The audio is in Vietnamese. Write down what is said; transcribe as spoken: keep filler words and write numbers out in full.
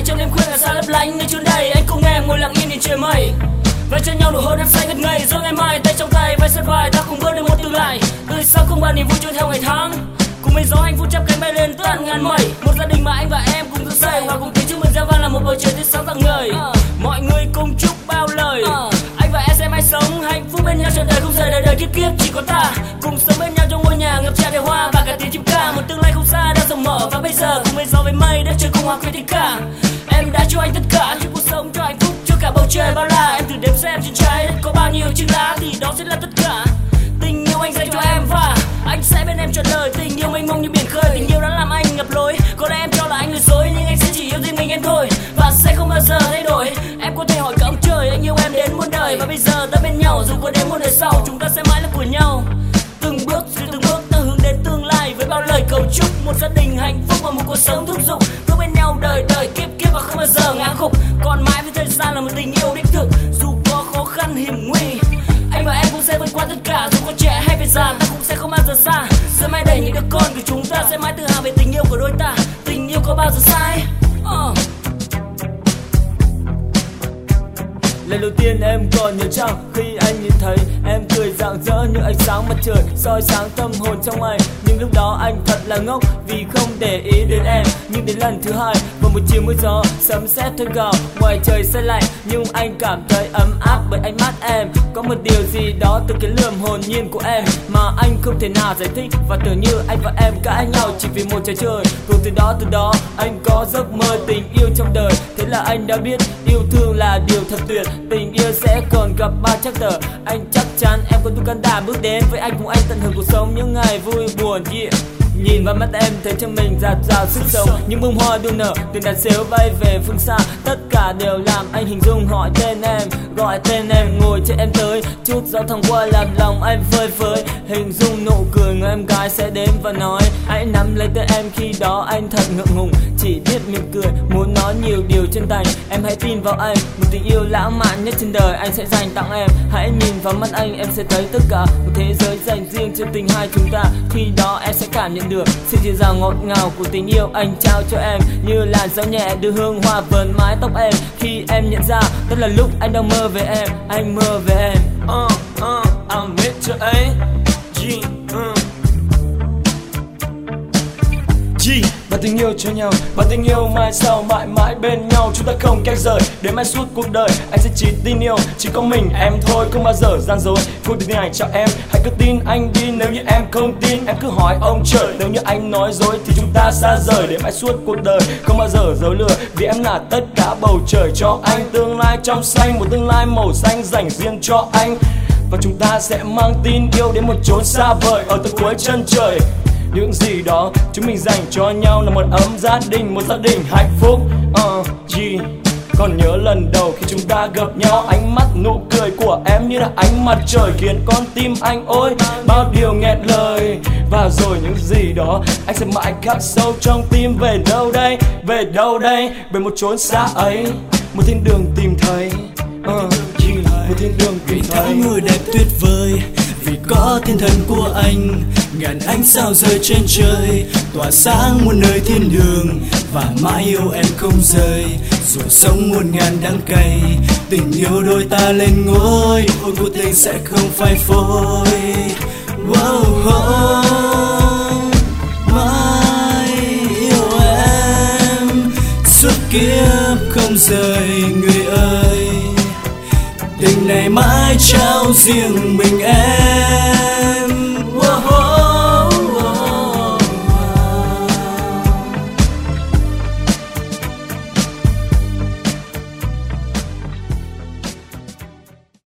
trong đêm khuya là xa lấp lánh nơi chốn đây anh cùng em ngồi lặng yên nhìn trời mây và cho nhau nụ hôn em say ngất ngây rồi ngày mai tay trong tay vai sát vai ta cùng bước đến một tương lai tươi sáng không bao niềm vui trôi theo ngày tháng cùng mấy gió hạnh phúc chắp cánh bay lên tận ngàn mây một gia đình mà anh và em cùng thức dậy và cùng tiếng chúc mừng reo vang là một bầu trời tươi sáng rạng ngời mọi người cùng chúc bao lời anh và em sẽ mãi sống hạnh phúc bên nhau trọn đời không rời đời đời kiếp kiếp chỉ có ta cùng sống bên nhau trong ngôi nhà ngập tràn đầy hoa và cả tiếng chim ca một tương lai không xa đang rộng mở và bây giờ cùng mấy gió với mây đất trời cùng hòa quyện tình cả em đã cho anh tất cả cho cuộc sống cho hạnh phúc cho cả bầu trời bao la em thử đếm xem trên trái đất có bao nhiêu chiếc lá thì đó sẽ là tất cả tình yêu anh dành cho em và anh sẽ bên em trọn đời tình yêu mênh mông như biển khơi tình yêu đã làm anh ngập lối có lẽ em cho là anh lừa dối nhưng anh sẽ chỉ yêu riêng mình em thôi và sẽ không bao giờ thay đổi em có thể hỏi cả ông trời anh yêu em đến muôn đời và bây giờ ta bên nhau dù có đến muôn đời sau chúng ta sẽ mãi là của nhau từng bước rồi từng bước ta hướng đến tương lai với bao lời cầu chúc một gia đình hạnh phúc và một cuộc sống thúc giục bước bên nhau đời đời kiếp kiếp và không bao giờ ngã khúc còn mãi với thời gian là một tình yêu đích thực dù có khó khăn hiểm nguy anh và em cũng sẽ vượt qua tất cả dù có trẻ hay về già ta cũng sẽ không bao giờ xa sẽ mãi đầy những đứa con của chúng ta sẽ mãi tự hào về tình yêu của đôi ta tình yêu có bao giờ sai uh. Lần đầu tiên em còn nhớ chăng khi anh nhìn thấy em cười rạng rỡ như ánh sáng mặt trời soi sáng tâm hồn trong anh nhưng lúc đó anh thật là ngốc vì không để ý đến em nhưng đến lần thứ hai vào một chiều mưa gió sấm sét thổi gào ngoài trời se lạnh nhưng anh cảm thấy ấm áp bởi ánh mắt em có một điều gì đó từ cái lườm hồn nhiên của em mà anh không thể nào giải thích và tưởng như anh và em cãi nhau chỉ vì một trò chơi rồi từ đó từ đó anh có giấc mơ tình yêu trong đời thế là anh đã biết yêu thương là điều thật tuyệt tình yêu sẽ còn gặp ba chắc tờ anh chắc chắn em có đủ can đảm bước đến với anh cùng anh tận hưởng cuộc sống những ngày vui buồn yeah. Nhìn vào mắt em thấy trong mình dạt dào sức sống những bông hoa đua nở từng đàn sếu bay về phương xa tất cả đều làm anh hình dung hỏi tên em gọi tên em ngồi trên em tới chút gió thoảng qua làm lòng anh phơi phới hình dung nụ cười người em gái sẽ đến và nói hãy nắm lấy tay em khi đó anh thật ngượng ngùng chỉ biết mỉm cười muốn nói nhiều điều chân thành em hãy tin vào anh một tình yêu lãng mạn nhất trên đời anh sẽ dành tặng em hãy nhìn vào mắt anh em sẽ thấy tất cả một thế giới dành riêng cho tình hai chúng ta khi đó em sẽ cảm nhận được sự dịu dàng ngọt ngào của tình yêu anh trao cho em như làn gió nhẹ đưa hương hoa vờn mái tóc em khi em nhận ra đó là lúc anh đang mơ về em anh mơ về em uh, uh, I'm made to A G uh. G và tình yêu cho nhau và tình yêu mai sau mãi mãi bên nhau chúng ta không cách rời đến mãi suốt cuộc đời anh sẽ chỉ tin yêu chỉ có mình em thôi không bao giờ gian dối cuộc tình này cho em hãy cứ tin anh đi nếu như em không tin em cứ hỏi ông trời nếu như anh nói dối thì chúng ta xa rời đến mãi suốt cuộc đời không bao giờ dối lừa vì em là tất cả bầu trời cho anh tương lai trong xanh một tương lai màu xanh dành riêng cho anh và chúng ta sẽ mang tin yêu đến một chốn xa vời ở tận cuối chân trời những gì đó chúng mình dành cho nhau là một ấm gia đình một gia đình hạnh phúc uh, yeah. Còn nhớ lần đầu khi chúng ta gặp nhau ánh mắt nụ cười của em như là ánh mặt trời khiến con tim anh ôi bao điều nghẹn lời và rồi những gì đó anh sẽ mãi khắc sâu trong tim về đâu đây về đâu đây về một chốn xa ấy một thiên đường tìm thấy uh, yeah. một thiên đường tìm thấy người đẹp tuyệt vời vì có thiên thần của anh ngàn ánh sao rơi trên trời tỏa sáng muôn nơi thiên đường và mãi yêu em không rời dù sống muôn ngàn đắng cay tình yêu đôi ta lên ngôi ôi cuộc tình sẽ không phai phôi wow, oh, mãi yêu em suốt kiếp không rời người ơi tình này mãi trao riêng mình em